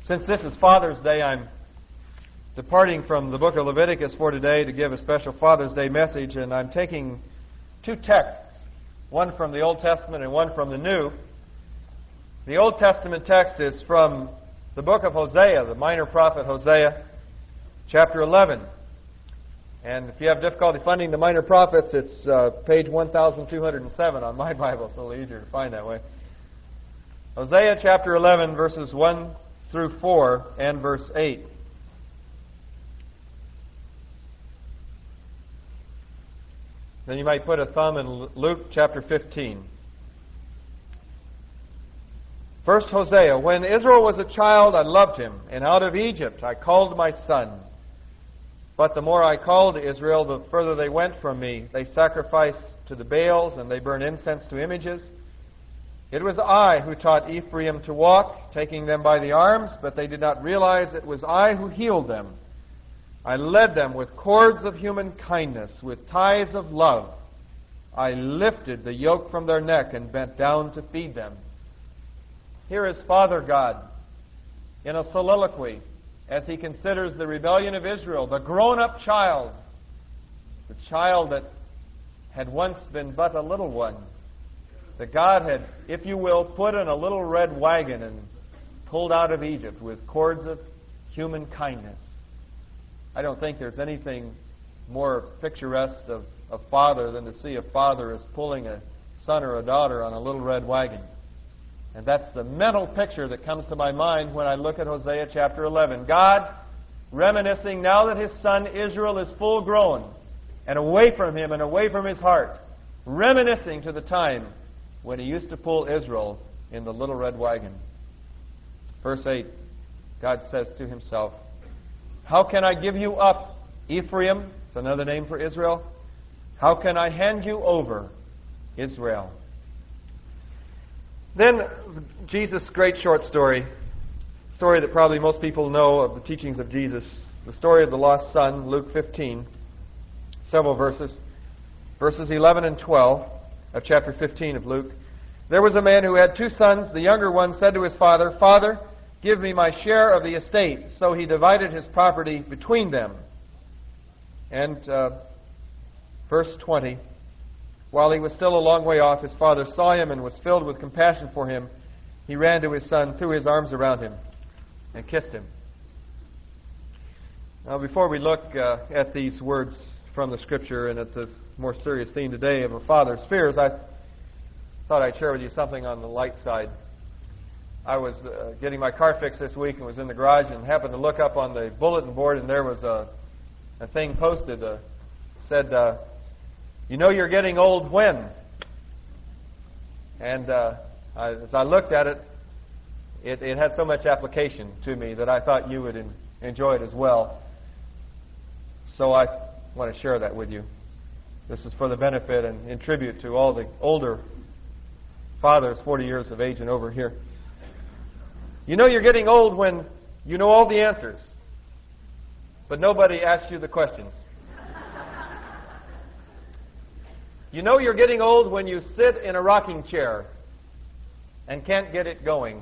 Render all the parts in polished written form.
Since this is Father's Day, I'm departing from the book of Leviticus for today to give a special Father's Day message, and I'm taking two texts, one from the Old Testament and one from the New. The Old Testament text is from the book of Hosea, the minor prophet Hosea, chapter 11. And if you have difficulty finding the minor prophets, it's page 1207 on my Bible. It's a little easier to find that way. Hosea chapter 11, verses 1 through 4 and verse 8. Then you might put a thumb in Luke chapter 15. First Hosea, when Israel was a child, I loved him, and out of Egypt I called my son. But the more I called Israel, the further they went from me. They sacrificed to the Baals, and they burned incense to images. It was I who taught Ephraim to walk, taking them by the arms, but they did not realize it was I who healed them. I led them with cords of human kindness, with ties of love. I lifted the yoke from their neck and bent down to feed them. Here is Father God in a soliloquy as he considers the rebellion of Israel, the grown-up child, the child that had once been but a little one, that God had, if you will, put in a little red wagon and pulled out of Egypt with cords of human kindness. I don't think there's anything more picturesque of a father than to see a father as pulling a son or a daughter on a little red wagon. And that's the mental picture that comes to my mind when I look at Hosea chapter 11. God reminiscing now that his son Israel is full grown and away from him and away from his heart, reminiscing to the time when he used to pull Israel in the little red wagon. Verse 8, God says to himself, how can I give you up, Ephraim? It's another name for Israel. How can I hand you over, Israel? Then Jesus' great short story that probably most people know of the teachings of Jesus, the story of the lost son, Luke 15, several verses. Verses 11 and 12 of chapter 15 of Luke. There was a man who had two sons. The younger one said to his father, Father, give me my share of the estate. So he divided his property between them. And verse 20, while he was still a long way off, his father saw him and was filled with compassion for him. He ran to his son, threw his arms around him, and kissed him. Now, before we look at these words from the Scripture and at the more serious theme today of a father's fears, I thought I'd share with you something on the light side. I was getting my car fixed this week and was in the garage and happened to look up on the bulletin board, and there was a thing posted said, you know you're getting old when? And as I looked at it, it had so much application to me that I thought you would enjoy it as well. So I want to share that with you. This is for the benefit and in tribute to all the older fathers, 40 years of age and over here. You know you're getting old when you know all the answers, but nobody asks you the questions. You know you're getting old when you sit in a rocking chair and can't get it going.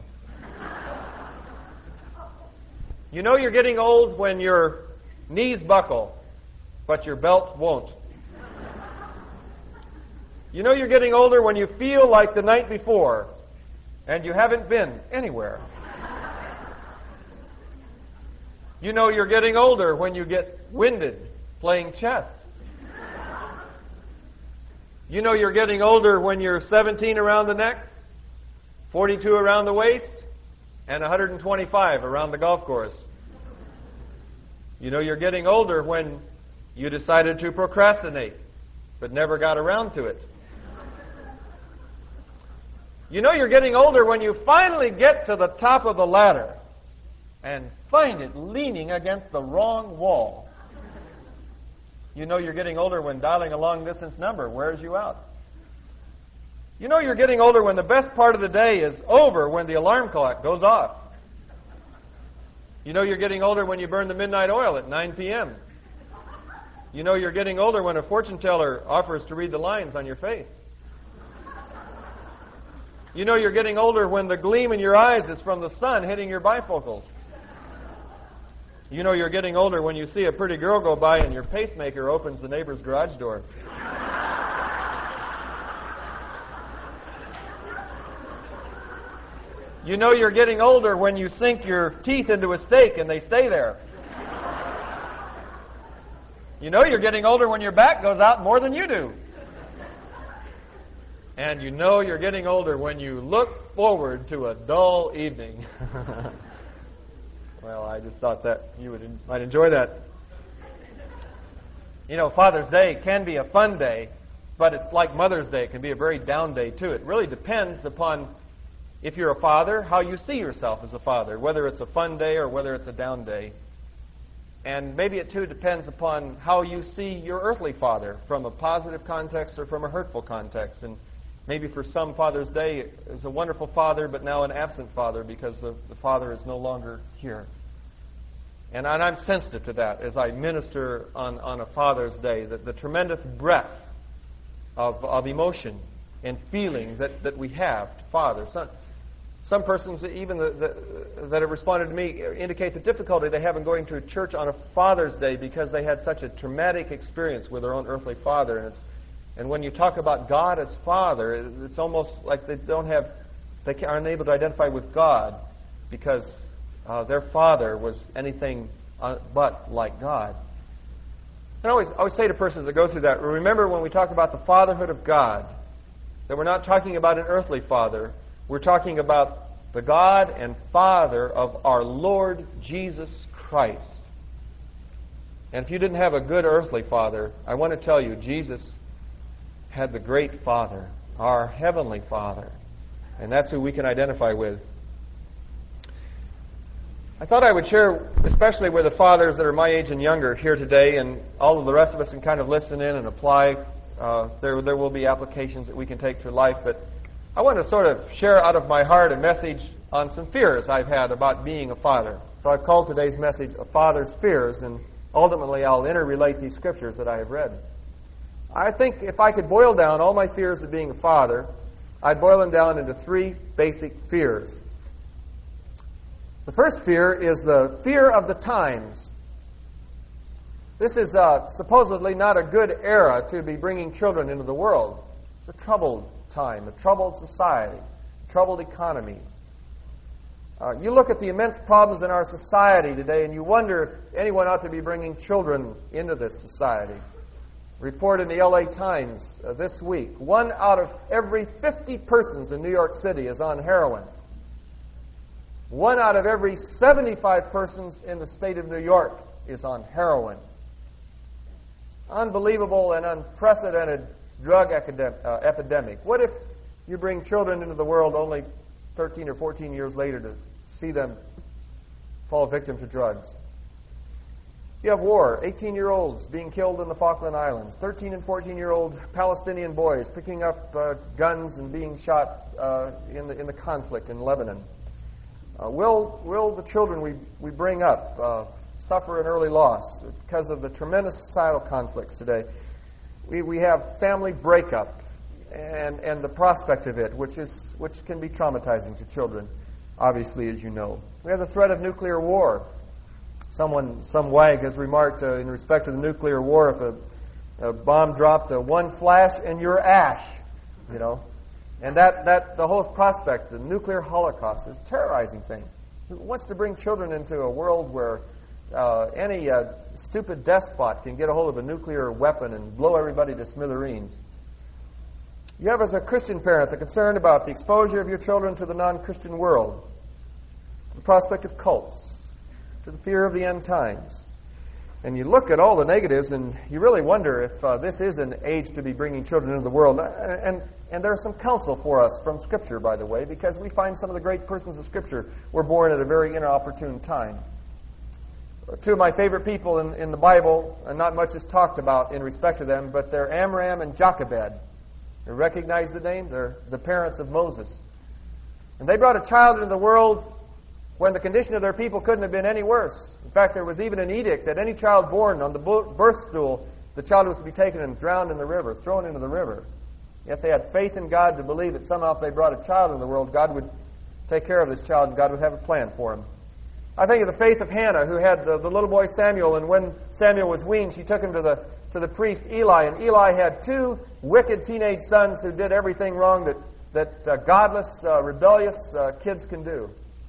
You know you're getting old when your knees buckle, but your belt won't. You know you're getting older when you feel like the night before and you haven't been anywhere. You know you're getting older when you get winded playing chess. You know you're getting older when you're 17 around the neck, 42 around the waist, and 125 around the golf course. You know you're getting older when you decided to procrastinate, but never got around to it. You know you're getting older when you finally get to the top of the ladder and find it leaning against the wrong wall. You know you're getting older when dialing a long-distance number wears you out. You know you're getting older when the best part of the day is over when the alarm clock goes off. You know you're getting older when you burn the midnight oil at 9 p.m. You know you're getting older when a fortune teller offers to read the lines on your face. You know you're getting older when the gleam in your eyes is from the sun hitting your bifocals. You know you're getting older when you see a pretty girl go by and your pacemaker opens the neighbor's garage door. You know you're getting older when you sink your teeth into a steak and they stay there. You know you're getting older when your back goes out more than you do. And you know you're getting older when you look forward to a dull evening. Well, I just thought that you might enjoy that. You know, Father's Day can be a fun day, but it's like Mother's Day. It can be a very down day, too. It really depends upon, if you're a father, how you see yourself as a father, whether it's a fun day or whether it's a down day. And maybe it, too, depends upon how you see your earthly father, from a positive context or from a hurtful context. And maybe for some, Father's Day is a wonderful father, but now an absent father because the father is no longer here. And I'm sensitive to that as I minister on a Father's Day, that the tremendous breadth of emotion and feeling that we have to Father. Some persons, even that have responded to me, indicate the difficulty they have in going to church on a Father's Day because they had such a traumatic experience with their own earthly father. And when you talk about God as Father, it's almost like they aren't able to identify with God because their father was anything but like God. And I always say to persons that go through that, remember when we talk about the fatherhood of God, that we're not talking about an earthly father. We're talking about the God and Father of our Lord Jesus Christ. And if you didn't have a good earthly father, I want to tell you, Jesus had the great Father, our Heavenly Father. And that's who we can identify with. I thought I would share, especially with the fathers that are my age and younger here today, and all of the rest of us can kind of listen in and apply. There will be applications that we can take to life, but I want to sort of share out of my heart a message on some fears I've had about being a father. So I've called today's message A Father's Fears, and ultimately I'll interrelate these scriptures that I have read. I think if I could boil down all my fears of being a father, I'd boil them down into three basic fears. The first fear is the fear of the times. This is supposedly not a good era to be bringing children into the world. It's a troubled time, a troubled society, a troubled economy. You look at the immense problems in our society today and you wonder if anyone ought to be bringing children into this society. A report in the LA Times this week, 1 out of every 50 persons in New York City is on heroin. 1 out of every 75 persons in the state of New York is on heroin. Unbelievable and unprecedented drug epidemic. What if you bring children into the world only 13 or 14 years later to see them fall victim to drugs? You have war, 18-year-olds being killed in the Falkland Islands, 13 and 14-year-old Palestinian boys picking up guns and being shot in the conflict in Lebanon. Will the children we bring up suffer an early loss because of the tremendous societal conflicts today? We have family breakup and the prospect of it, which can be traumatizing to children, obviously, as you know. We have the threat of nuclear war. Some wag has remarked in respect to the nuclear war, if a bomb dropped, one flash and you're ash, you know. And that the whole prospect, the nuclear holocaust, is a terrorizing thing. Who wants to bring children into a world where any stupid despot can get a hold of a nuclear weapon and blow everybody to smithereens? You have, as a Christian parent, the concern about the exposure of your children to the non-Christian world, the prospect of cults, to the fear of the end times. And you look at all the negatives and you really wonder if this is an age to be bringing children into the world. And there's some counsel for us from Scripture, by the way, because we find some of the great persons of Scripture were born at a very inopportune time. Two of my favorite people in the Bible, and not much is talked about in respect to them, but they're Amram and Jochebed. You recognize the name? They're the parents of Moses. And they brought a child into the world when the condition of their people couldn't have been any worse. In fact, there was even an edict that any child born on the birth stool, the child was to be taken and drowned in the river, thrown into the river. Yet they had faith in God to believe that somehow if they brought a child into the world, God would take care of this child and God would have a plan for him. I think of the faith of Hannah, who had the little boy Samuel, and when Samuel was weaned, she took him to the priest Eli, and Eli had two wicked teenage sons who did everything wrong that godless, rebellious kids can do.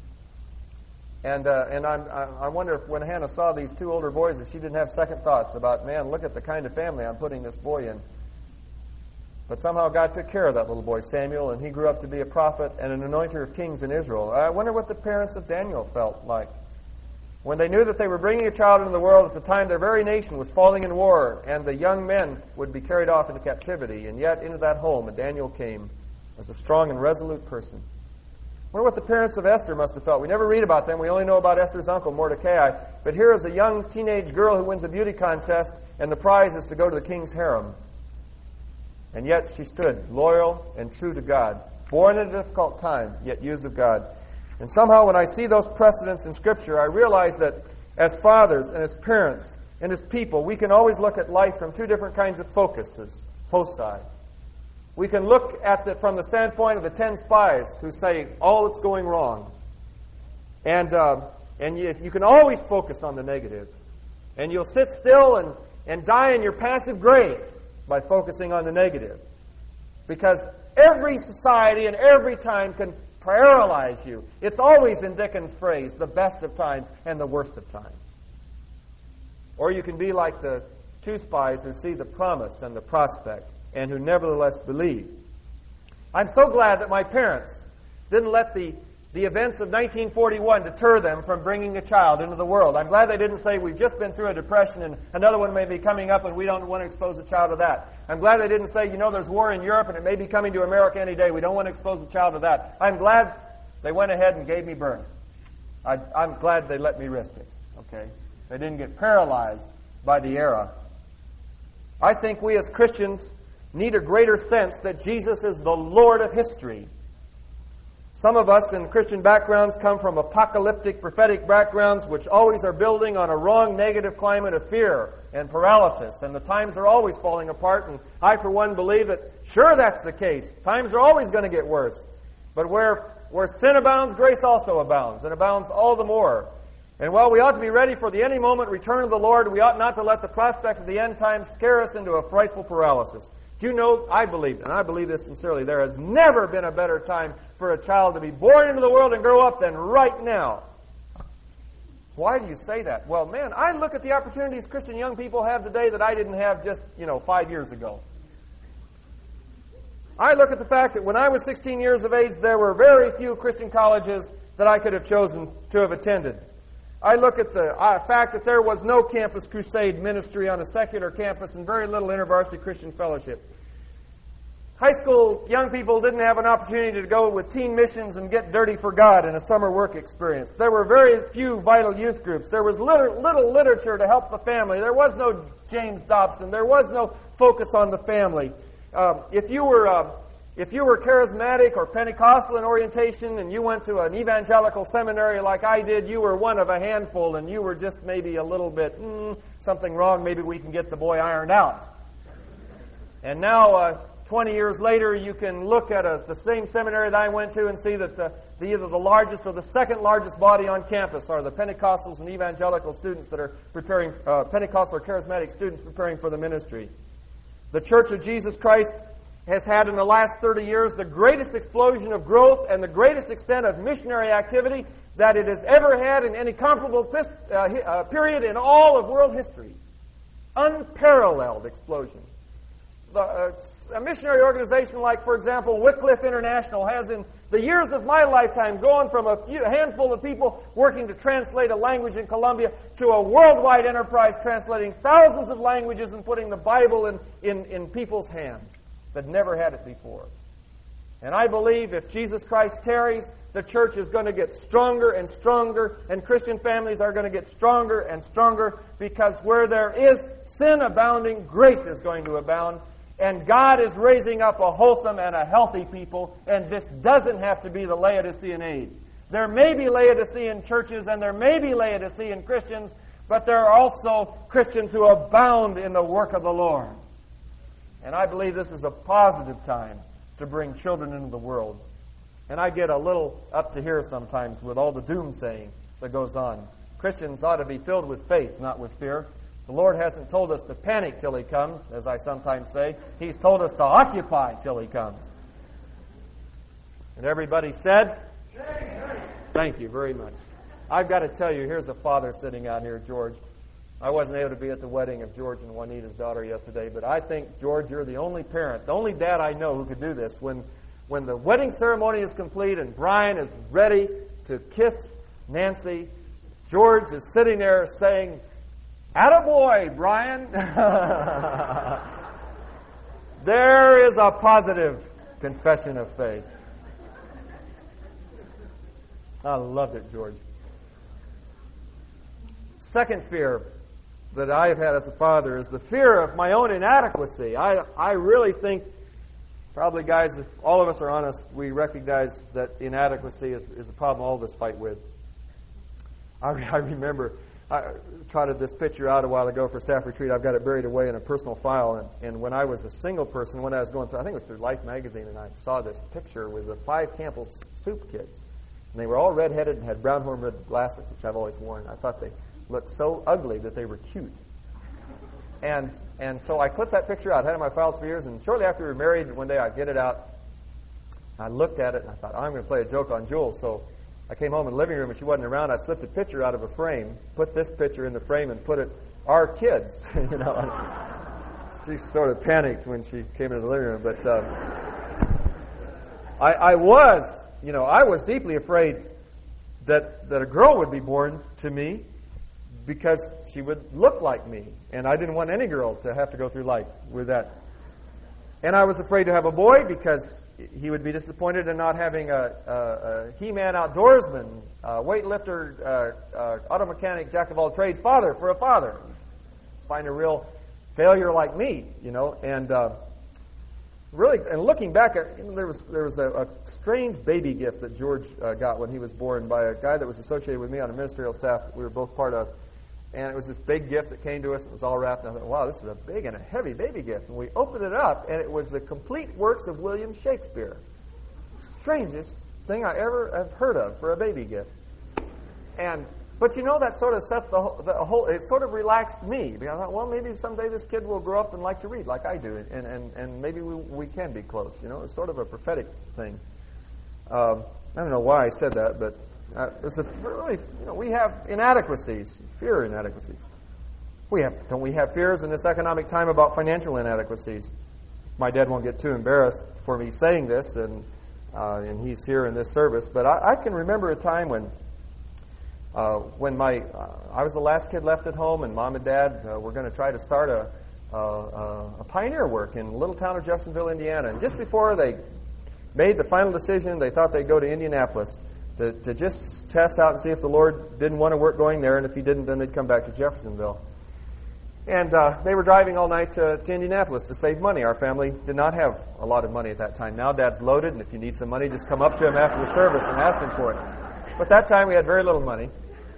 And I wonder if when Hannah saw these two older boys, if she didn't have second thoughts about, man, look at the kind of family I'm putting this boy in. But somehow God took care of that little boy Samuel, and he grew up to be a prophet and an anointer of kings in Israel. I wonder what the parents of Daniel felt like when they knew that they were bringing a child into the world at the time their very nation was falling in war, and the young men would be carried off into captivity. And yet into that home, and Daniel came as a strong and resolute person. I wonder what the parents of Esther must have felt. We never read about them. We only know about Esther's uncle, Mordecai. But here is a young teenage girl who wins a beauty contest, and the prize is to go to the king's harem. And yet she stood loyal and true to God, born in a difficult time, yet used of God. And somehow when I see those precedents in Scripture, I realize that as fathers and as parents and as people, we can always look at life from two different kinds of focuses, foci. We can look at it from the standpoint of the 10 spies who say all that's going wrong. And you can always focus on the negative. And you'll sit still and die in your passive grave by focusing on the negative. Because every society and every time can paralyze you. It's always, in Dickens' phrase, the best of times and the worst of times. Or you can be like the two spies who see the promise and the prospect and who nevertheless believe. I'm so glad that my parents didn't let the events of 1941 deter them from bringing a child into the world. I'm glad they didn't say, we've just been through a depression and another one may be coming up and we don't want to expose a child to that. I'm glad they didn't say, there's war in Europe and it may be coming to America any day. We don't want to expose a child to that. I'm glad they went ahead and gave me birth. I'm glad they let me risk it. Okay? They didn't get paralyzed by the era. I think we as Christians need a greater sense that Jesus is the Lord of history. Some of us in Christian backgrounds come from apocalyptic, prophetic backgrounds which always are building on a wrong, negative climate of fear and paralysis. And the times are always falling apart. And I, for one, believe that, sure, that's the case. Times are always going to get worse. But where sin abounds, grace also abounds, and abounds all the more. And while we ought to be ready for the any moment return of the Lord, we ought not to let the prospect of the end times scare us into a frightful paralysis. Do you know, I believe, and I believe this sincerely, there has never been a better time for a child to be born into the world and grow up than right now. Why do you say that? Well, man, I look at the opportunities Christian young people have today that I didn't have just, 5 years ago. I look at the fact that when I was 16 years of age, there were very few Christian colleges that I could have chosen to have attended. I look at the fact that there was no campus crusade ministry on a secular campus and very little InterVarsity Christian fellowship. High school young people didn't have an opportunity to go with teen missions and get dirty for God in a summer work experience. There were very few vital youth groups. There was little literature to help the family. There was no James Dobson. There was no focus on the family. If you were charismatic or Pentecostal in orientation and you went to an evangelical seminary like I did, you were one of a handful and you were just maybe a little bit, something wrong, maybe we can get the boy ironed out. And now, 20 years later, you can look at the same seminary that I went to and see that either the largest or the second largest body on campus are the Pentecostals and evangelical students that are preparing, Pentecostal or charismatic students preparing for the ministry. The Church of Jesus Christ has had in the last 30 years the greatest explosion of growth and the greatest extent of missionary activity that it has ever had in any comparable period in all of world history. Unparalleled explosion. A missionary organization like, for example, Wycliffe International has in the years of my lifetime gone from a handful of people working to translate a language in Colombia to a worldwide enterprise translating thousands of languages and putting the Bible in people's hands that never had it before. And I believe if Jesus Christ tarries, the church is going to get stronger and stronger, and Christian families are going to get stronger and stronger, because where there is sin abounding, grace is going to abound. And God is raising up a wholesome and a healthy people, and this doesn't have to be the Laodicean age. There may be Laodicean churches and there may be Laodicean Christians, but there are also Christians who abound in the work of the Lord. And I believe this is a positive time to bring children into the world. And I get a little up to here sometimes with all the doom saying. that goes on. Christians ought to be filled with faith, not with fear. The Lord hasn't told us to panic till He comes, as I sometimes say. He's told us to occupy till He comes. And everybody said? Thank you very much. I've got to tell you, here's a father sitting out here, George. I wasn't able to be at the wedding of George and Juanita's daughter yesterday, but I think, George, you're the only parent, the only dad I know who could do this. When the wedding ceremony is complete and Brian is ready to kiss Nancy, George is sitting there saying, "Attaboy, Brian." There is a positive confession of faith. I loved it, George. Second fear that I have had as a father is the fear of my own inadequacy. I really think, probably guys, if all of us are honest, we recognize that inadequacy is a problem all of us fight with. I remember, I trotted this picture out a while ago for staff retreat. I've got it buried away in a personal file. And when I was a single person, when I was going through, I think it was through Life magazine, and I saw this picture with the 5 Campbell's soup kids. And they were all red-headed and had brown horn red glasses, which I've always worn. I thought they looked so ugly that they were cute. And so I clipped that picture out. I had it in my files for years. And shortly after we were married, one day I get it out. I looked at it and I thought, I'm going to play a joke on Jules. So I came home in the living room and she wasn't around. I slipped a picture out of a frame, put this picture in the frame, and put it, "Our kids." You know, she sort of panicked when she came into the living room. But I was deeply afraid that a girl would be born to me because she would look like me. And I didn't want any girl to have to go through life with that. And I was afraid to have a boy because he would be disappointed in not having a He-Man outdoorsman, weightlifter, auto mechanic, jack of all trades father for a father. Find a real failure like me, you know. And really, and looking back, there was a strange baby gift that George got when he was born by a guy that was associated with me on a ministerial staff we were both part of. And it was this big gift that came to us. It was all wrapped. And I thought, wow, this is a big and a heavy baby gift. And we opened it up, and it was the complete works of William Shakespeare. Strangest thing I ever have heard of for a baby gift. But you know, that sort of set the whole. It sort of relaxed me because I thought, well, maybe someday this kid will grow up and like to read like I do, and maybe we can be close. You know, it's sort of a prophetic thing. I don't know why I said that, but. It's a really, we have inadequacies, fear inadequacies. Don't we have fears in this economic time about financial inadequacies? My dad won't get too embarrassed for me saying this, and he's here in this service. But I can remember a time when I was the last kid left at home, and Mom and Dad were going to try to start a pioneer work in the little town of Jeffersonville, Indiana. And just before they made the final decision, they thought they'd go to Indianapolis to just test out and see if the Lord didn't want to work going there, and if He didn't, then they'd come back to Jeffersonville. And they were driving all night to Indianapolis to save money. Our family did not have a lot of money at that time. Now Dad's loaded, and if you need some money, just come up to him after the service and ask him for it. But that time we had very little money.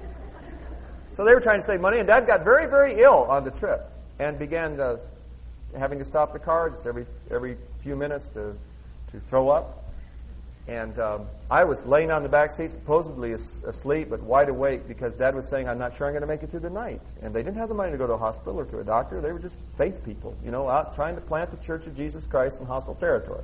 So they were trying to save money, and Dad got very, very ill on the trip and began having to stop the car just every few minutes to throw up. And I was laying on the back seat, supposedly asleep, but wide awake, because Dad was saying, I'm not sure I'm going to make it through the night. And they didn't have the money to go to a hospital or to a doctor. They were just faith people, out trying to plant the Church of Jesus Christ in hostile territory.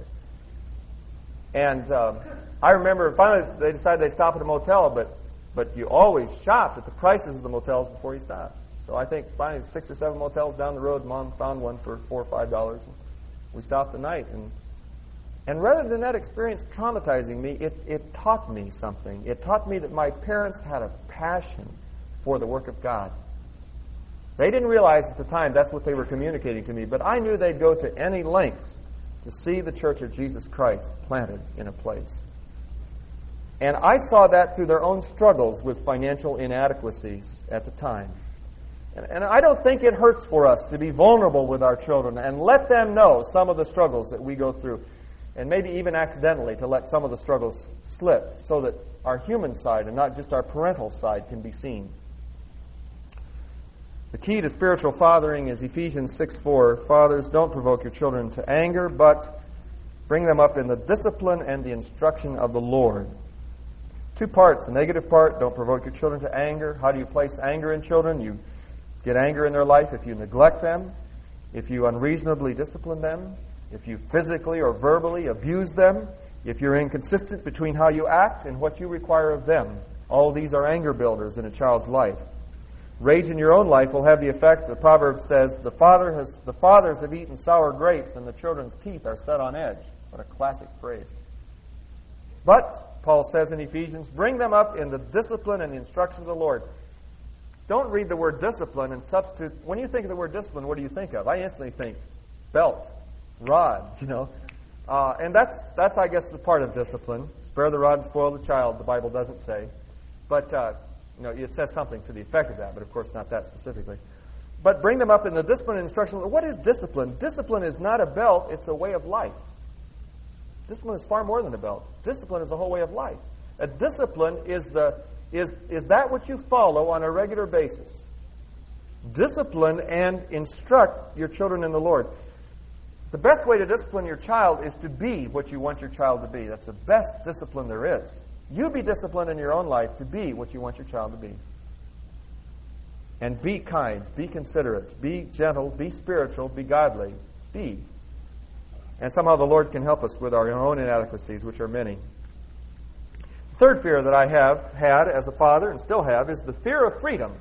And I remember finally they decided they'd stop at a motel, but you always shopped at the prices of the motels before you stopped. So I think finally 6 or 7 motels down the road, Mom found one for $4 or $5. And we stopped the night. And rather than that experience traumatizing me, it taught me something. It taught me that my parents had a passion for the work of God. They didn't realize at the time that's what they were communicating to me, but I knew they'd go to any lengths to see the Church of Jesus Christ planted in a place. And I saw that through their own struggles with financial inadequacies at the time. And I don't think it hurts for us to be vulnerable with our children and let them know some of the struggles that we go through. And maybe even accidentally to let some of the struggles slip so that our human side and not just our parental side can be seen. The key to spiritual fathering is Ephesians 6:4. Fathers, don't provoke your children to anger, but bring them up in the discipline and the instruction of the Lord. Two parts. The negative part, don't provoke your children to anger. How do you place anger in children? You get anger in their life if you neglect them, if you unreasonably discipline them, if you physically or verbally abuse them, if you're inconsistent between how you act and what you require of them. All these are anger builders in a child's life. Rage in your own life will have the effect, the proverb says, the fathers have eaten sour grapes and the children's teeth are set on edge. What a classic phrase. But, Paul says in Ephesians, bring them up in the discipline and the instruction of the Lord. Don't read the word discipline and substitute. When you think of the word discipline, what do you think of? I instantly think belt, rod, and that's I guess, a part of discipline. Spare the rod and spoil the child, the Bible doesn't say. But, it says something to the effect of that, but of course not that specifically. But bring them up in the discipline and instruction. What is discipline? Discipline is not a belt, it's a way of life. Discipline is far more than a belt. Discipline is a whole way of life. A discipline is that which you follow on a regular basis. Discipline and instruct your children in the Lord. The best way to discipline your child is to be what you want your child to be. That's the best discipline there is. You be disciplined in your own life to be what you want your child to be. And be kind, be considerate, be gentle, be spiritual, be godly. Be. And somehow the Lord can help us with our own inadequacies, which are many. The third fear that I have had as a father, and still have, is the fear of freedom.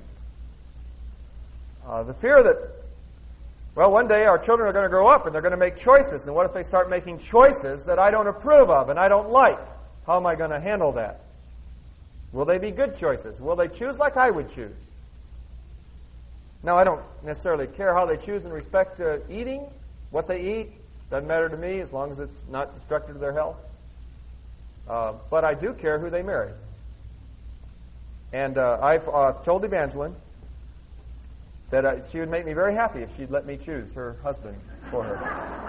The fear that, one day our children are going to grow up and they're going to make choices. And what if they start making choices that I don't approve of and I don't like? How am I going to handle that? Will they be good choices? Will they choose like I would choose? Now, I don't necessarily care how they choose in respect to eating. What they eat doesn't matter to me as long as it's not destructive to their health. But I do care who they marry. And I've told Evangeline that she would make me very happy if she'd let me choose her husband for her.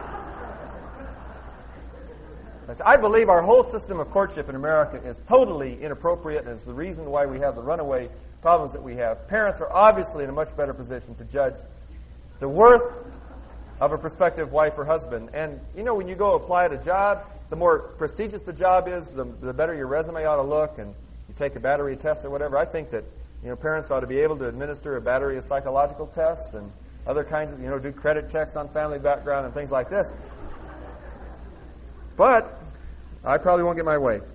I believe our whole system of courtship in America is totally inappropriate, and is the reason why we have the runaway problems that we have. Parents are obviously in a much better position to judge the worth of a prospective wife or husband. And, when you go apply at a job, the more prestigious the job is, the better your resume ought to look, and you take a battery test or whatever. I think that, parents ought to be able to administer a battery of psychological tests and other kinds of, do credit checks on family background and things like this. But I probably won't get my way.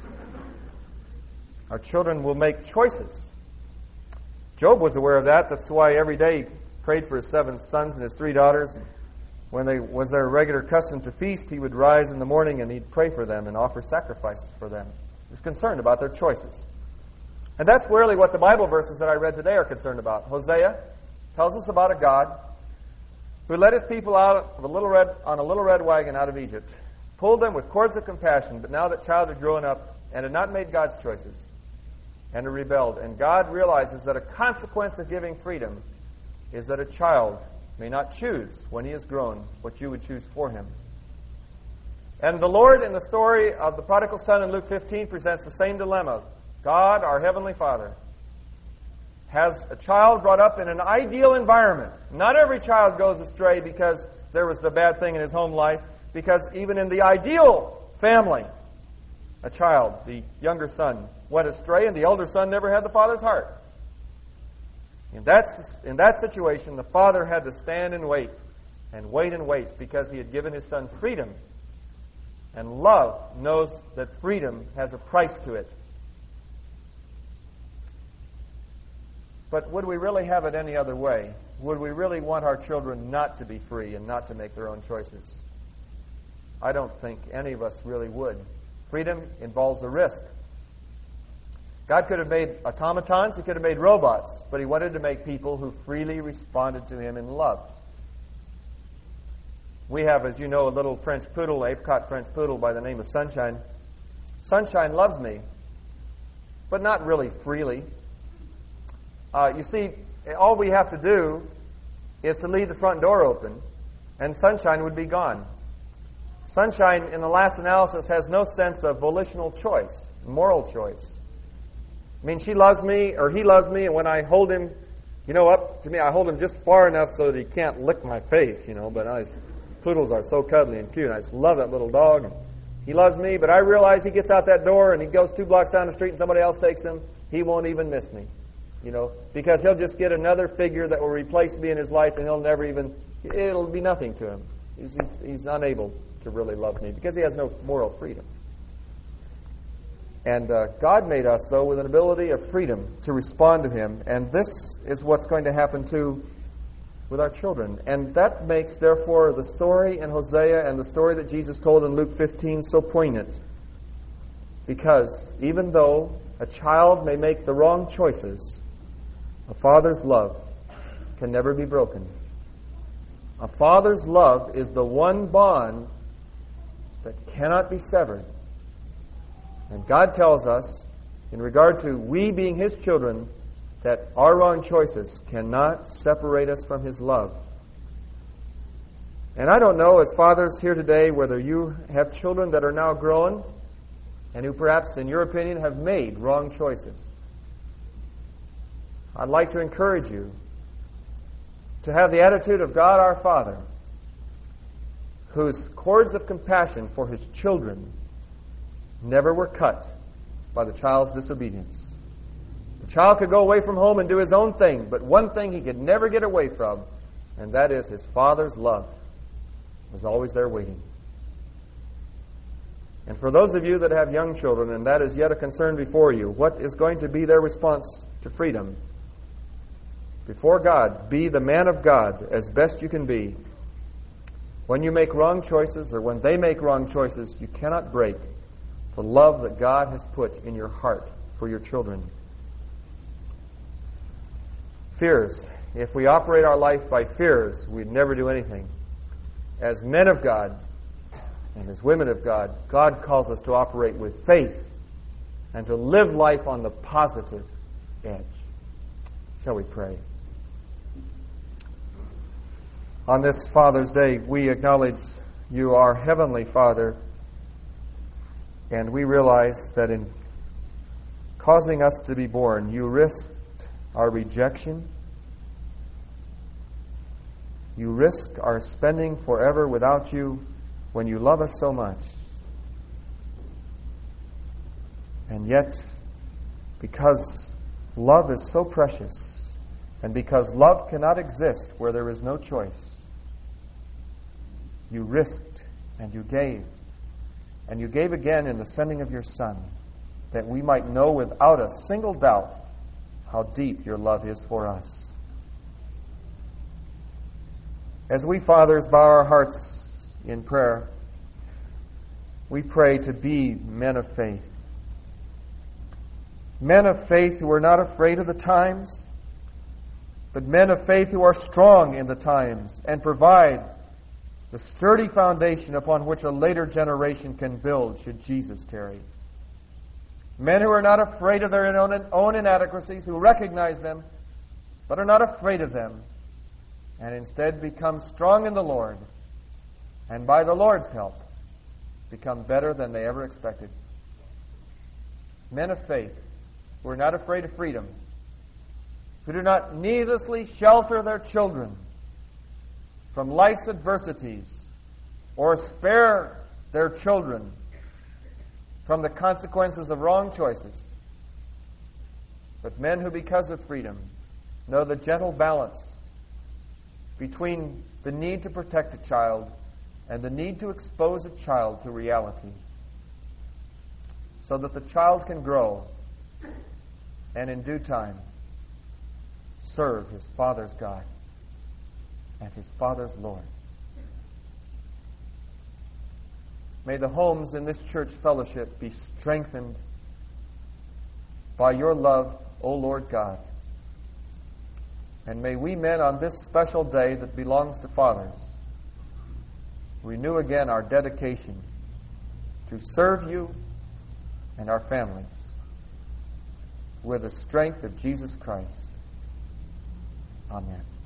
Our children will make choices. Job was aware of that. That's why every day he prayed for his 7 sons and his 3 daughters. When was their regular custom to feast, he would rise in the morning and he'd pray for them and offer sacrifices for them. He was concerned about their choices. And that's really what the Bible verses that I read today are concerned about. Hosea tells us about a God who led his people out of on a little red wagon out of Egypt, pulled them with cords of compassion, but now that child had grown up and had not made God's choices and had rebelled. And God realizes that a consequence of giving freedom is that a child may not choose when he is grown what you would choose for him. And the Lord, in the story of the prodigal son in Luke 15, presents the same dilemma. God, our Heavenly Father, has a child brought up in an ideal environment. Not every child goes astray because there was a bad thing in his home life, because even in the ideal family, a child, the younger son, went astray, and the elder son never had the father's heart. In that situation, the father had to stand and wait, because he had given his son freedom. And love knows that freedom has a price to it. But would we really have it any other way? Would we really want our children not to be free and not to make their own choices? I don't think any of us really would. Freedom involves a risk. God could have made automatons, he could have made robots, but he wanted to make people who freely responded to him in love. We have, as you know, a little French poodle, apricot French poodle by the name of Sunshine. Sunshine loves me, but not really freely. You see, all we have to do is to leave the front door open, and Sunshine would be gone. Sunshine, in the last analysis, has no sense of volitional choice, moral choice. I mean, she loves me, or he loves me, and when I hold him, up to me, I hold him just far enough so that he can't lick my face, but poodles are so cuddly and cute. I just love that little dog. He loves me, but I realize he gets out that door and he goes 2 blocks down the street and somebody else takes him. He won't even miss me, because he'll just get another figure that will replace me in his life, and it'll be nothing to him. He's unable to really love me because he has no moral freedom. And God made us, though, with an ability of freedom to respond to him. And this is what's going to happen, too, with our children. And that makes, therefore, the story in Hosea and the story that Jesus told in Luke 15 so poignant. Because even though a child may make the wrong choices, a father's love can never be broken. A father's love is the one bond that cannot be severed. And God tells us, in regard to we being his children, that our wrong choices cannot separate us from his love. And I don't know, as fathers here today, whether you have children that are now grown and who perhaps, in your opinion, have made wrong choices. I'd like to encourage you to have the attitude of God our Father, whose cords of compassion for his children never were cut by the child's disobedience. The child could go away from home and do his own thing, but one thing he could never get away from, and that is his father's love was always there waiting. And for those of you that have young children, and that is yet a concern before you, what is going to be their response to freedom? Before God, be the man of God as best you can be. When you make wrong choices, or when they make wrong choices, you cannot break the love that God has put in your heart for your children. Fears. If we operate our life by fears, we'd never do anything. As men of God and as women of God, God calls us to operate with faith and to live life on the positive edge. Shall we pray? On this Father's Day, we acknowledge you, our Heavenly Father, and we realize that in causing us to be born, you risked our rejection. You risk our spending forever without you when you love us so much. And yet, because love is so precious, and because love cannot exist where there is no choice, you risked and you gave. And you gave again in the sending of your Son, that we might know without a single doubt how deep your love is for us. As we fathers bow our hearts in prayer, we pray to be men of faith. Men of faith who are not afraid of the times, but men of faith who are strong in the times and provide the sturdy foundation upon which a later generation can build should Jesus tarry. Men who are not afraid of their own inadequacies, who recognize them, but are not afraid of them, and instead become strong in the Lord, and by the Lord's help, become better than they ever expected. Men of faith who are not afraid of freedom, who do not needlessly shelter their children from life's adversities, or spare their children from the consequences of wrong choices, but men who, because of freedom, know the gentle balance between the need to protect a child and the need to expose a child to reality, so that the child can grow and in due time serve his Father's God and his Father's Lord. May the homes in this church fellowship be strengthened by your love, O Lord God. And may we men on this special day that belongs to fathers renew again our dedication to serve you and our families with the strength of Jesus Christ. Amen.